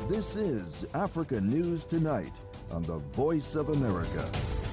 This is Africa News Tonight on the Voice of America.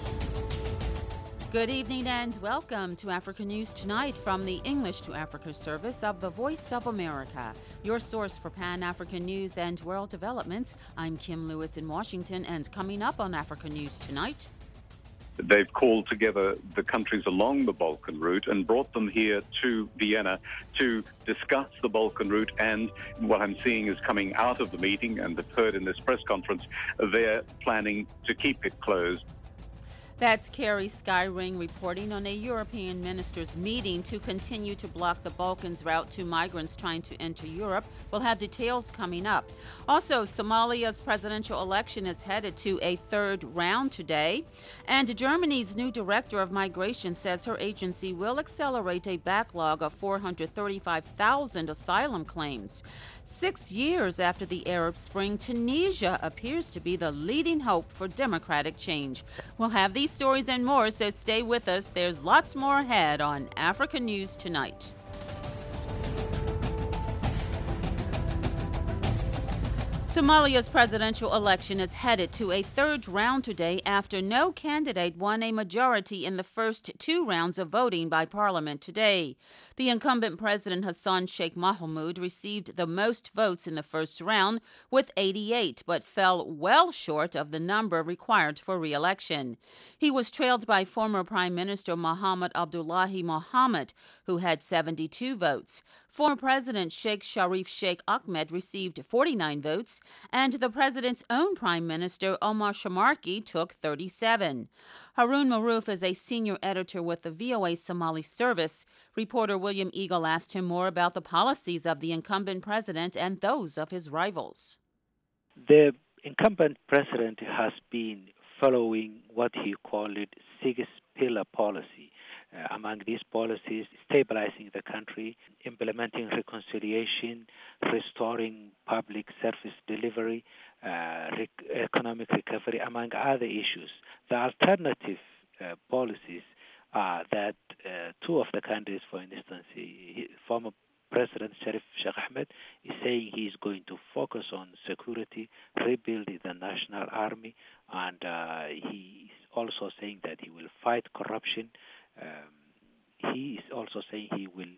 Good evening and welcome to Africa News Tonight from the English to Africa service of the Voice of America, your source for Pan-African news and world developments. I'm Kim Lewis in Washington, and coming up on Africa News Tonight. They've called together the countries along the Balkan route and brought them here to Vienna to discuss the Balkan route. And what I'm seeing is coming out of the meeting and the heard in this press conference, they're planning to keep it closed. That's Carrie Skyring reporting on a European ministers' meeting to continue to block the Balkans route to migrants trying to enter Europe. We'll have details coming up. Also, Somalia's presidential election is headed to a third round today. And Germany's new director of migration says her agency will accelerate a backlog of 435,000 asylum claims. 6 years after the Arab Spring, Tunisia appears to be the leading hope for democratic change. We'll have these stories and more, so stay with us. There's lots more ahead on Africa News Tonight. Somalia's presidential election is headed to a third round today after no candidate won a majority in the first two rounds of voting by parliament today. The incumbent president Hassan Sheikh Mohamud received the most votes in the first round with 88, but fell well short of the number required for re-election. He was trailed by former Prime Minister Mohammed Abdullahi Mohammed, who had 72 votes. Former President Sheikh Sharif Sheikh Ahmed received 49 votes, and the president's own Prime Minister Omar Shamarki took 37. Harun Maruf is a senior editor with the VOA Somali service. Reporter William Eagle asked him more about the policies of the incumbent president and those of his rivals. The incumbent president has been following what he called it six-pillar policy. Among these policies, stabilizing the country, implementing reconciliation, restoring public service delivery, economic recovery, among other issues. The alternative policies are that two of the candidates, for instance, former President Sharif Sheikh Ahmed is saying he's going to focus on security, rebuild the national army, and he's also saying that he will fight corruption. He is also saying he will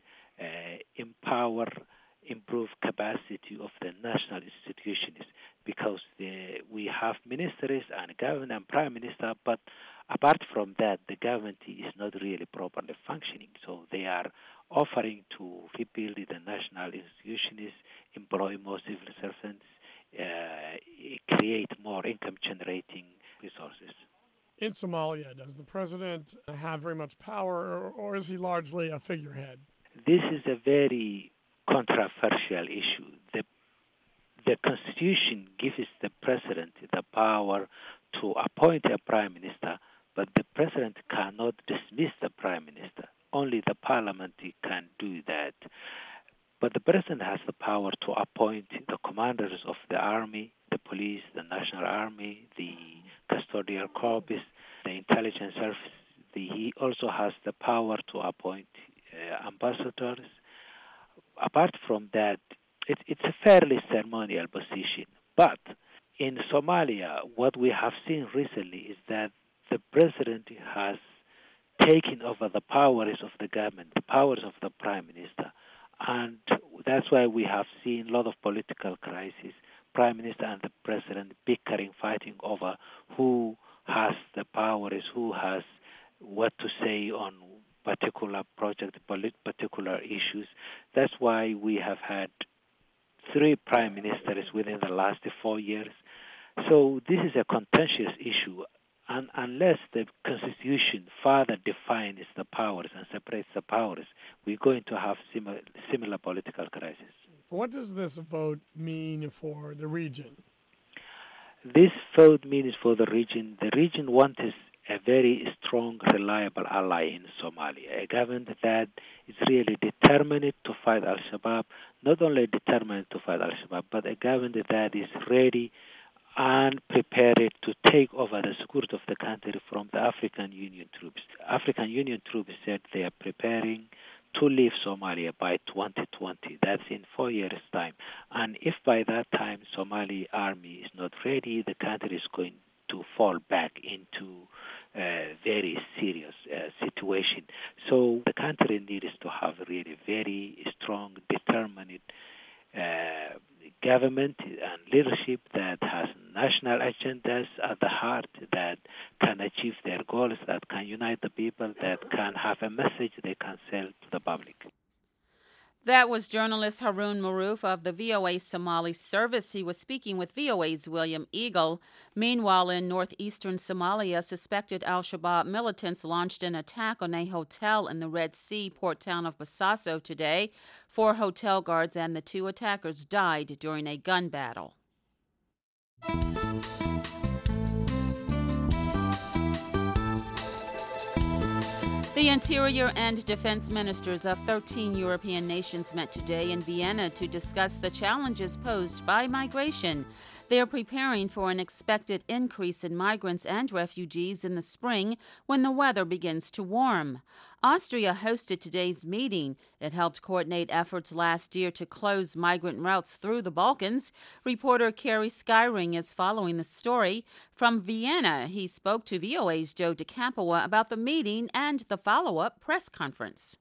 improve capacity of the national institutions, because we have ministries and government and prime minister, but apart from that, the government is not really properly functioning. So they are offering to rebuild the national institutions, employ more civil servants, create more income-generating resources. In Somalia, does the president have very much power, or is he largely a figurehead? This is a very controversial issue. The Constitution gives the president the power to appoint a prime minister, but the president cannot dismiss the prime minister. Only the parliament can do that. But the president has the power to appoint the commanders of the army, the police, the national army, the custodial corps, the intelligence service. He also has the power to appoint ambassadors. Apart from that, it's a fairly ceremonial position. But in Somalia, what we have seen recently is that the president has taken over the powers of the government, the powers of the prime minister. And that's why we have seen a lot of political crises, prime minister and the president bickering, fighting over who has the powers, who has what to say on particular project, particular issues. That's why we have had 3 prime ministers within the last 4 years. So this is a contentious issue. And unless the Constitution further defines the powers and separates the powers, we're going to have similar political crisis. What does this vote mean for the region? This vote means for the region. The region wants a very strong, reliable ally in Somalia, a government that is really determined to fight Al-Shabaab, not only determined to fight Al-Shabaab, but a government that is ready and prepared to take over the security of the country from the African Union troops. African Union troops said they are preparing to leave Somalia by 2020. That's in 4 years' time. And if by that time Somali army is not ready, the country is going to fall back into a very serious situation. So the country needs to have really very strong, determined government and leadership that has national agendas at the heart, that can achieve their goals, that can unite the people, that can have a message they can sell to the public. That was journalist Haroon Maroof of the VOA Somali Service. He was speaking with VOA's William Eagle. Meanwhile, in northeastern Somalia, suspected al-Shabaab militants launched an attack on a hotel in the Red Sea port town of Bosaso today. 4 hotel guards and the 2 attackers died during a gun battle. The Interior and Defense Ministers of 13 European nations met today in Vienna to discuss the challenges posed by migration. They are preparing for an expected increase in migrants and refugees in the spring when the weather begins to warm. Austria hosted today's meeting. It helped coordinate efforts last year to close migrant routes through the Balkans. Reporter Carrie Skyring is following the story. From Vienna, he spoke to VOA's Joe DeCampoa about the meeting and the follow-up press conference.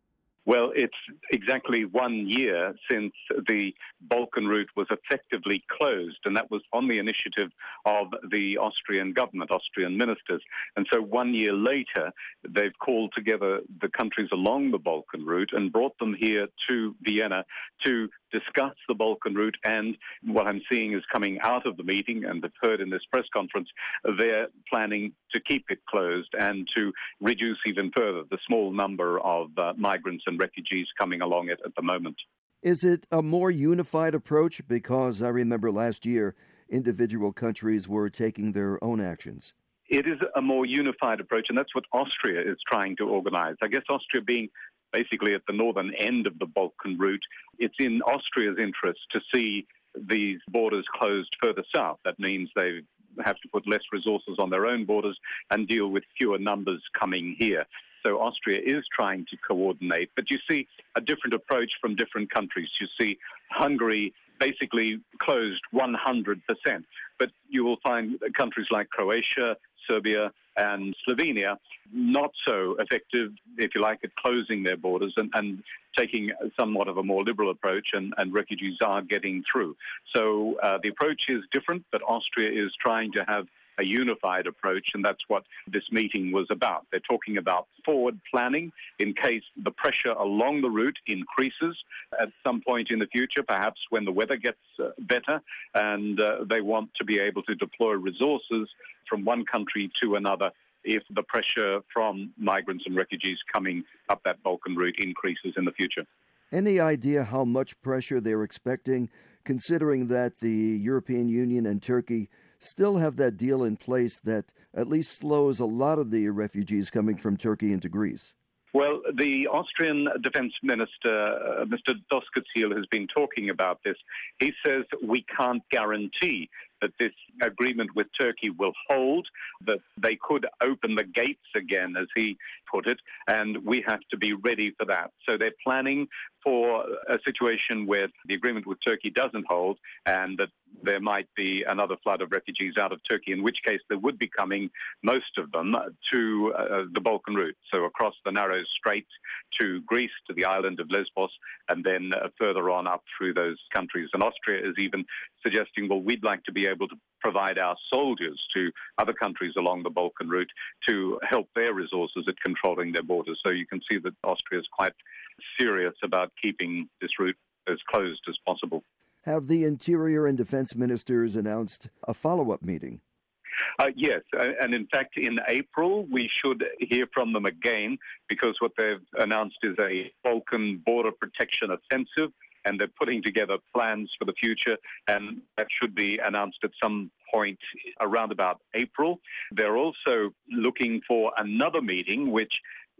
Well, it's exactly 1 year since the Balkan route was effectively closed, and that was on the initiative of the Austrian government, Austrian ministers. And so 1 year later, they've called together the countries along the Balkan route and brought them here to Vienna to discuss the Balkan route. And what I'm seeing is coming out of the meeting, and I've heard in this press conference, they're planning to keep it closed and to reduce even further the small number of migrants and refugees coming along it at the moment. Is it a more unified approach? Because I remember last year, individual countries were taking their own actions. It is a more unified approach, and that's what Austria is trying to organize. I guess Austria being basically at the northern end of the Balkan route, it's in Austria's interest to see these borders closed further south. That means they have to put less resources on their own borders and deal with fewer numbers coming here. So Austria is trying to coordinate, but you see a different approach from different countries. You see Hungary basically closed 100%, but you will find countries like Croatia, Serbia, and Slovenia not so effective, if you like, at closing their borders and taking somewhat of a more liberal approach, and refugees are getting through. So the approach is different, but Austria is trying to have a unified approach, and that's what this meeting was about. They're talking about forward planning in case the pressure along the route increases at some point in the future, perhaps when the weather gets better, and they want to be able to deploy resources from one country to another if the pressure from migrants and refugees coming up that Balkan route increases in the future. Any idea how much pressure they're expecting, considering that the European Union and Turkey still have that deal in place that at least slows a lot of the refugees coming from Turkey into Greece? Well, the Austrian Defense Minister, Mr. Doskozil, has been talking about this. He says we can't guarantee that this agreement with Turkey will hold, that they could open the gates again, as he put it, and we have to be ready for that. So they're planning for a situation where the agreement with Turkey doesn't hold and that there might be another flood of refugees out of Turkey, in which case there would be coming, most of them, to the Balkan route, so across the narrow strait to Greece, to the island of Lesbos, and then further on up through those countries. And Austria is even suggesting, well, we'd like to be able to provide our soldiers to other countries along the Balkan route to help their resources at controlling their borders. So you can see that Austria is quite serious about keeping this route as closed as possible. Have the Interior and Defense Ministers announced a follow-up meeting? Yes, and in fact, in April, we should hear from them again, because what they've announced is a Balkan border protection offensive, and they're putting together plans for the future, and that should be announced at some point around about April. They're also looking for another meeting, which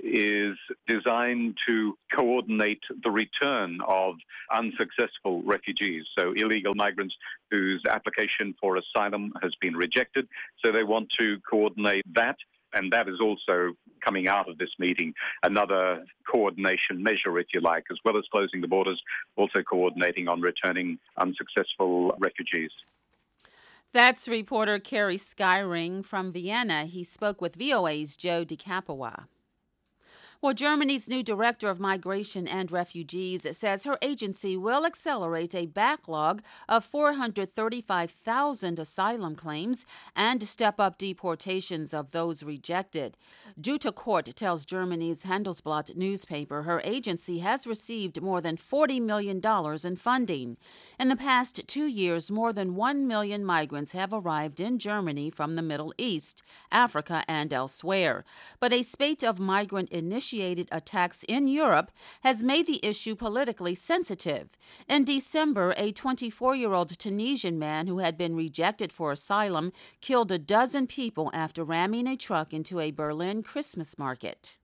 is designed to coordinate the return of unsuccessful refugees, so illegal migrants whose application for asylum has been rejected. So they want to coordinate that, and that is also coming out of this meeting, another coordination measure, if you like, as well as closing the borders, also coordinating on returning unsuccessful refugees. That's reporter Kerry Skyring from Vienna. He spoke with VOA's Joe DeCapua. Well, Germany's new director of migration and refugees says her agency will accelerate a backlog of 435,000 asylum claims and step up deportations of those rejected. Jutta Kort tells Germany's Handelsblatt newspaper her agency has received more than $40 million in funding. In the past 2 years, more than 1 million migrants have arrived in Germany from the Middle East, Africa, and elsewhere. But a spate of migrant initiated attacks in Europe has made the issue politically sensitive. In December, a 24-year-old Tunisian man who had been rejected for asylum killed a dozen people after ramming a truck into a Berlin Christmas market.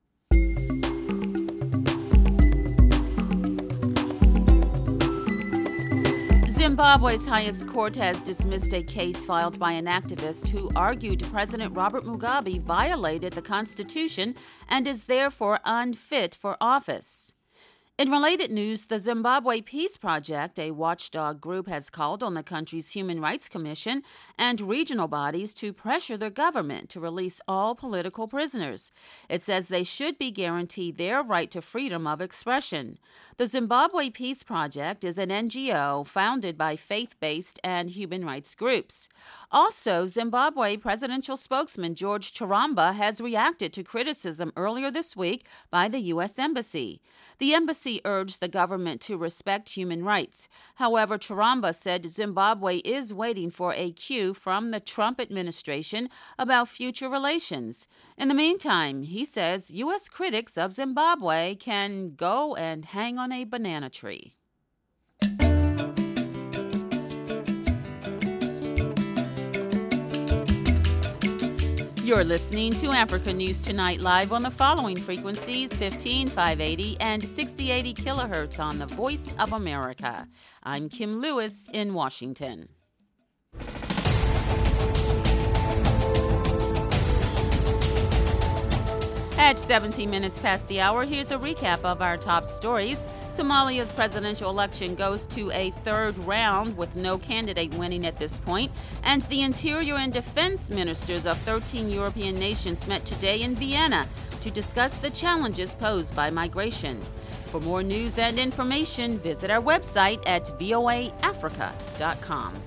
Zimbabwe's highest court has dismissed a case filed by an activist who argued President Robert Mugabe violated the Constitution and is therefore unfit for office. In related news, the Zimbabwe Peace Project, a watchdog group, has called on the country's Human Rights Commission and regional bodies to pressure the government to release all political prisoners. It says they should be guaranteed their right to freedom of expression. The Zimbabwe Peace Project is an NGO founded by faith-based and human rights groups. Also, Zimbabwe presidential spokesman George Charamba has reacted to criticism earlier this week by the U.S. Embassy. The embassy urged the government to respect human rights. However, Charamba said Zimbabwe is waiting for a cue from the Trump administration about future relations. In the meantime, he says U.S. critics of Zimbabwe can go and hang on a banana tree. You're listening to Africa News Tonight live on the following frequencies: 15,580 and 6080 kilohertz on the Voice of America. I'm Kim Lewis in Washington. At 17 minutes past the hour, here's a recap of our top stories. Somalia's presidential election goes to a third round with no candidate winning at this point. And the Interior and Defense ministers of 13 European nations met today in Vienna to discuss the challenges posed by migration. For more news and information, visit our website at voaafrica.com.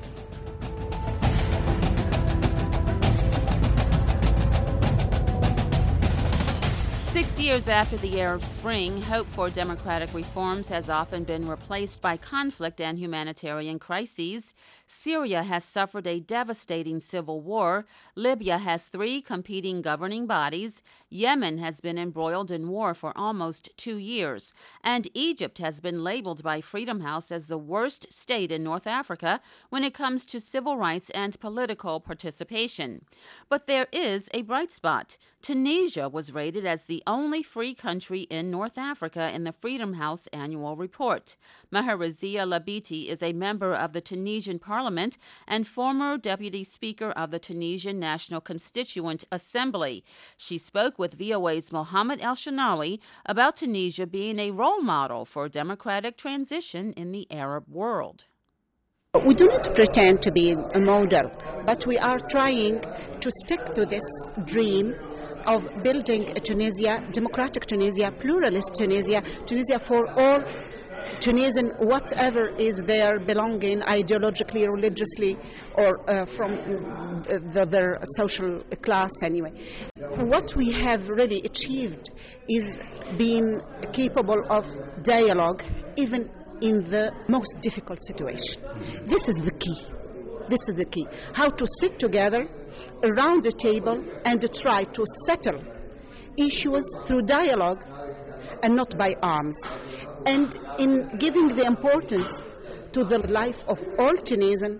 6 years after the Arab Spring, hope for democratic reforms has often been replaced by conflict and humanitarian crises. Syria has suffered a devastating civil war. Libya has 3 competing governing bodies. Yemen has been embroiled in war for almost 2 years. And Egypt has been labeled by Freedom House as the worst state in North Africa when it comes to civil rights and political participation. But there is a bright spot. Tunisia was rated as the only free country in North Africa in the Freedom House annual report. Maharazia Labiti is a member of the Tunisian parliament and former deputy speaker of the Tunisian National Constituent Assembly. She spoke with VOA's Mohammed El-Shanawi about Tunisia being a role model for democratic transition in the Arab world. We do not pretend to be a model, but we are trying to stick to this dream of building a Tunisia, democratic Tunisia, pluralist Tunisia, Tunisia for all Tunisian, whatever is their belonging ideologically, religiously, or from their social class anyway. What we have really achieved is being capable of dialogue, even in the most difficult situation. This is the key. This is the key. How to sit together around the table and try to settle issues through dialogue and not by arms. And in giving the importance to the life of all Tunisians,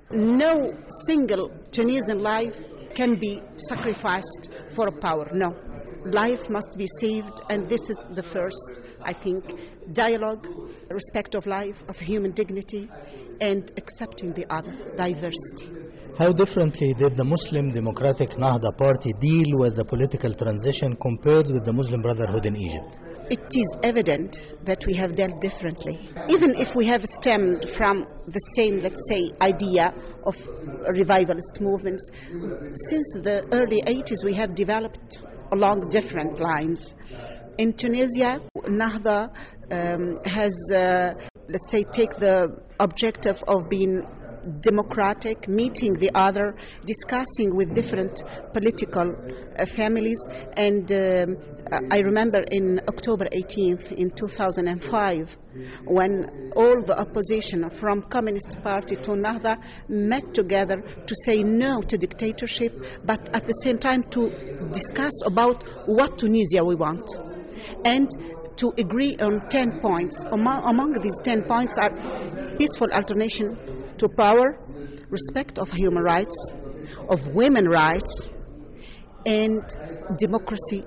no single Tunisian life can be sacrificed for power. No. Life must be saved, and this is the first, I think, dialogue, respect of life, of human dignity, and accepting the other, diversity. How differently did the Muslim Democratic Nahda Party deal with the political transition compared with the Muslim Brotherhood in Egypt? It is evident that we have dealt differently. Even if we have stemmed from the same, let's say, idea of revivalist movements, since the early 80s we have developed along different lines. In Tunisia, Nahda has, let's say, take the objective of being democratic, meeting the other, discussing with different political families. And I remember in October 18th in 2005, when all the opposition from Communist Party to Nahda met together to say no to dictatorship, but at the same time to discuss about what Tunisia we want, and to agree on 10 points. Among these 10 points are peaceful alternation to power, respect of human rights, of women's rights, and democracy.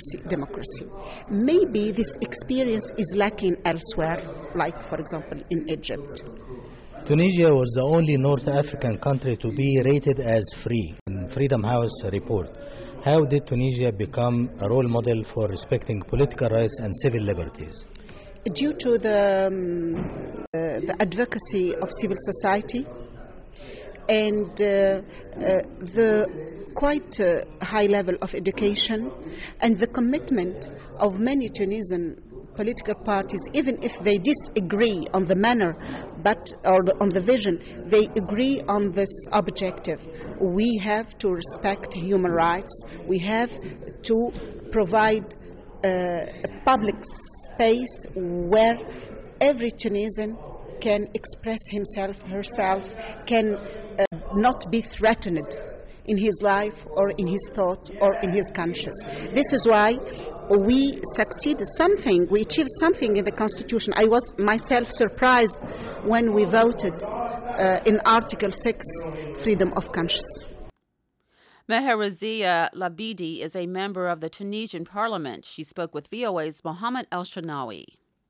Maybe this experience is lacking elsewhere, like, for example, in Egypt. Tunisia was the only North African country to be rated as free in Freedom House report. How did Tunisia become a role model for respecting political rights and civil liberties? Due to the advocacy of civil society and the quite high level of education and the commitment of many Tunisian political parties, even if they disagree on the manner or on the vision, they agree on this objective. We have to respect human rights. We have to provide a public space where every Tunisian can express himself, herself, can not be threatened in his life or in his thought or in his conscience. This is why we achieved something in the Constitution. I was myself surprised when we voted in Article 6, freedom of conscience. Meherazia Labidi is a member of the Tunisian parliament. She spoke with VOA's Mohammed El-Shanawi.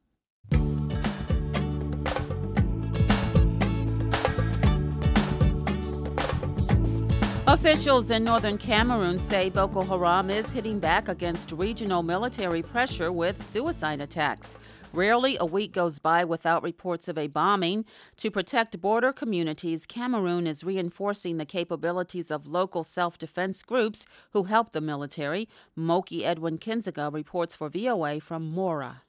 Officials in northern Cameroon say Boko Haram is hitting back against regional military pressure with suicide attacks. Rarely a week goes by without reports of a bombing. To protect border communities, Cameroon is reinforcing the capabilities of local self-defense groups who help the military. Moki Edwin Kinziga reports for VOA from Mora.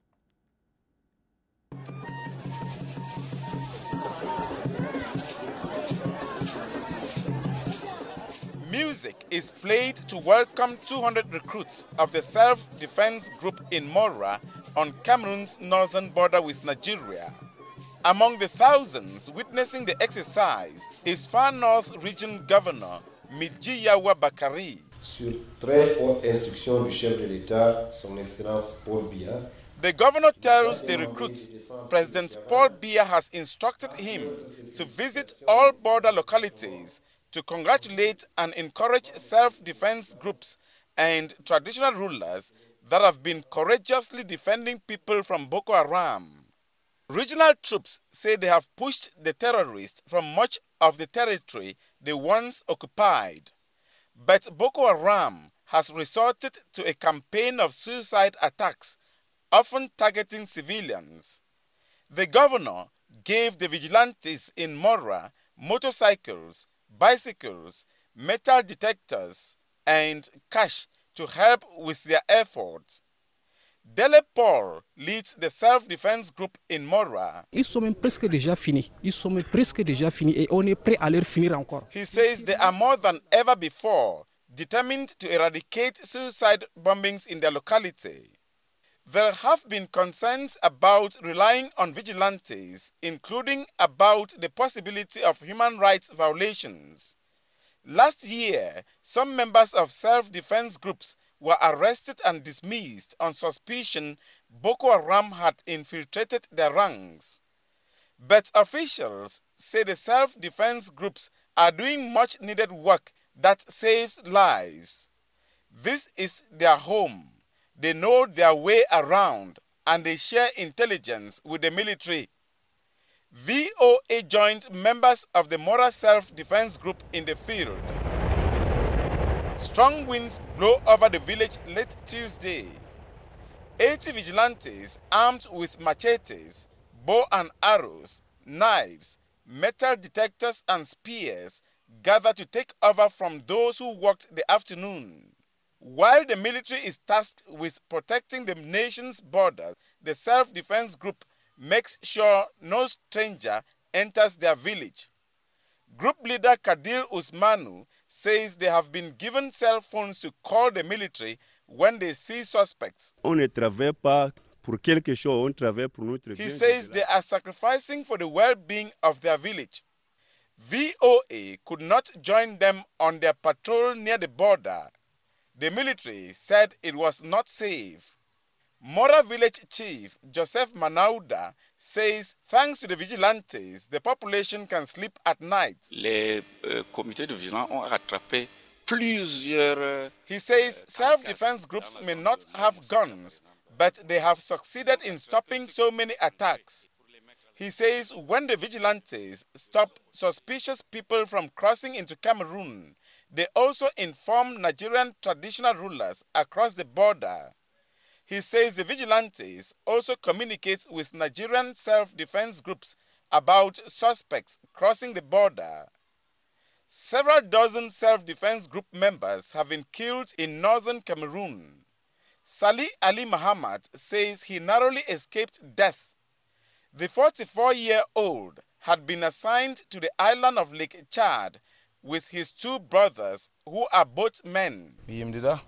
Music is played to welcome 200 recruits of the self-defense group in Mora on Cameroon's northern border with Nigeria. Among the thousands witnessing the exercise is Far North Region Governor Midjiyawa Bakari. Sur très haute instruction du chef de l'État, Son Excellence Paul Biya, the governor tells the recruits President Paul Biya has instructed him to visit all border localities to congratulate and encourage self-defense groups and traditional rulers that have been courageously defending people from Boko Haram. Regional troops say they have pushed the terrorists from much of the territory they once occupied. But Boko Haram has resorted to a campaign of suicide attacks, often targeting civilians. The governor gave the vigilantes in Mora motorcycles, bicycles, metal detectors, and cash to help with their efforts. Dele Paul leads the self-defense group in Mora. Ils sont même presque déjà finis. Ils sont même presque déjà finis et on est prêt à leur finir encore. He says they are more than ever before determined to eradicate suicide bombings in their locality. There have been concerns about relying on vigilantes, including about the possibility of human rights violations. Last year, some members of self-defense groups were arrested and dismissed on suspicion Boko Haram had infiltrated their ranks. But officials say the self-defense groups are doing much needed work that saves lives. This is their home. They know their way around and they share intelligence with the military. VOA VOA joined members of the Mora Self-Defense Group in the field. Strong winds blow over the village late Tuesday. 80 vigilantes armed with machetes, bow and arrows, knives, metal detectors and spears gather to take over from those who worked the afternoon. While the military is tasked with protecting the nation's borders, the self-defense group makes sure no stranger enters their village. Group leader Kadil Usmanu says they have been given cell phones to call the military when they see suspects. He says they are sacrificing for the well-being of their village. VOA could not join them on their patrol near the border. The military said it was not safe. Mora village chief Joseph Manauda says thanks to the vigilantes, the population can sleep at night. He says self-defense groups may not have guns, but they have succeeded in stopping so many attacks. He says when the vigilantes stop suspicious people from crossing into Cameroon, they also inform Nigerian traditional rulers across the border. He says the vigilantes also communicate with Nigerian self-defense groups about suspects crossing the border. Several dozen self-defense group members have been killed in northern Cameroon. Salih Ali Muhammad says he narrowly escaped death. The 44-year-old had been assigned to the island of Lake Chad with his two brothers who are both men. Ils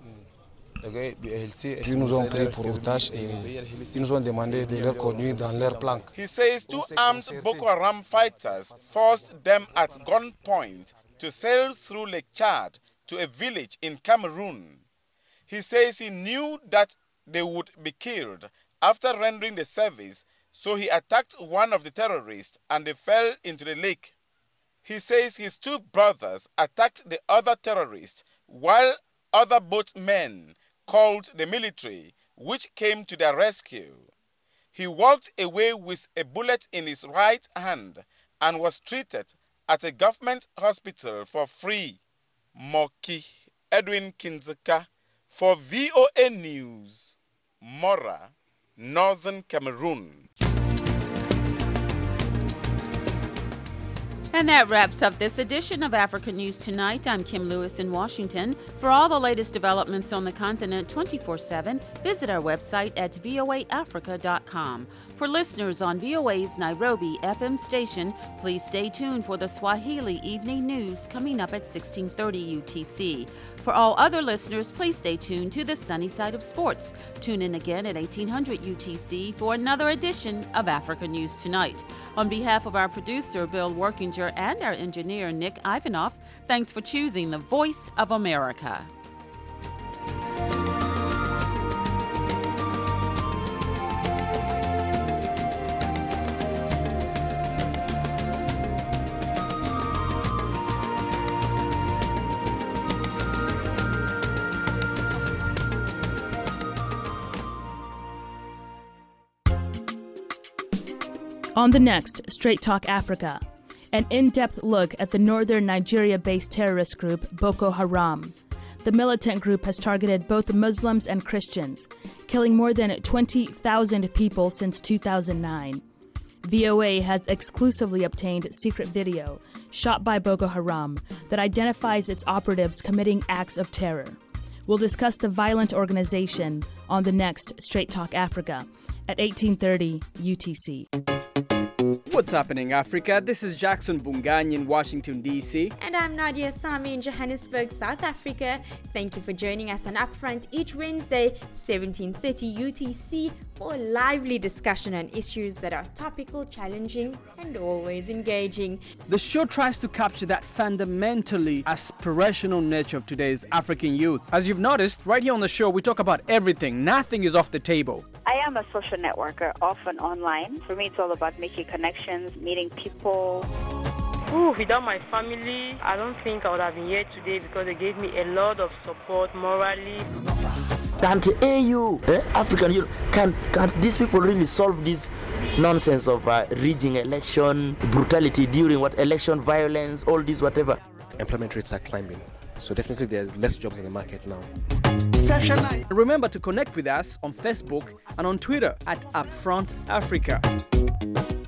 nous ont pris pour otages et ils nous ont demandé de les conduire dans leur planque. He says two armed Boko Haram fighters forced them at gunpoint to sail through Lake Chad to a village in Cameroon. He says he knew that they would be killed after rendering the service, so he attacked one of the terrorists and they fell into the lake. He says his two brothers attacked the other terrorist while other boatmen called the military, which came to their rescue. He walked away with a bullet in his right hand and was treated at a government hospital for free. Moki Edwin Kinzeka for VOA News, Mora, Northern Cameroon. And that wraps up this edition of Africa News Tonight. I'm Kim Lewis in Washington. For all the latest developments on the continent 24/7, visit our website at voaafrica.com. For listeners on VOA's Nairobi FM station, please stay tuned for the Swahili Evening News coming up at 16:30 UTC. For all other listeners, please stay tuned to the sunny side of sports. Tune in again at 1800 UTC for another edition of Africa News Tonight. On behalf of our producer, Bill Workinger, and our engineer, Nick Ivanoff, thanks for choosing the Voice of America. On the next Straight Talk Africa, an in-depth look at the northern Nigeria-based terrorist group Boko Haram. The militant group has targeted both Muslims and Christians, killing more than 20,000 people since 2009. VOA has exclusively obtained secret video shot by Boko Haram that identifies its operatives committing acts of terror. We'll discuss the violent organization on the next Straight Talk Africa at 1830 UTC. What's happening, Africa? This is Jackson Bungany in Washington, D.C. And I'm Nadia Sami in Johannesburg, South Africa. Thank you for joining us on Upfront each Wednesday, 1730 UTC, for a lively discussion on issues that are topical, challenging, and always engaging. The show tries to capture that fundamentally aspirational nature of today's African youth. As you've noticed, right here on the show, we talk about everything. Nothing is off the table. I am a social networker, often online. For me, it's all about making connections, meeting people. Without my family, I don't think I would have been here today because they gave me a lot of support morally. And AU, African Union, can these people really solve this nonsense of rigging election, brutality during election violence, all this whatever. Employment rates are climbing, so definitely there's less jobs in the market now. Remember to connect with us on Facebook and on Twitter at Upfront Africa.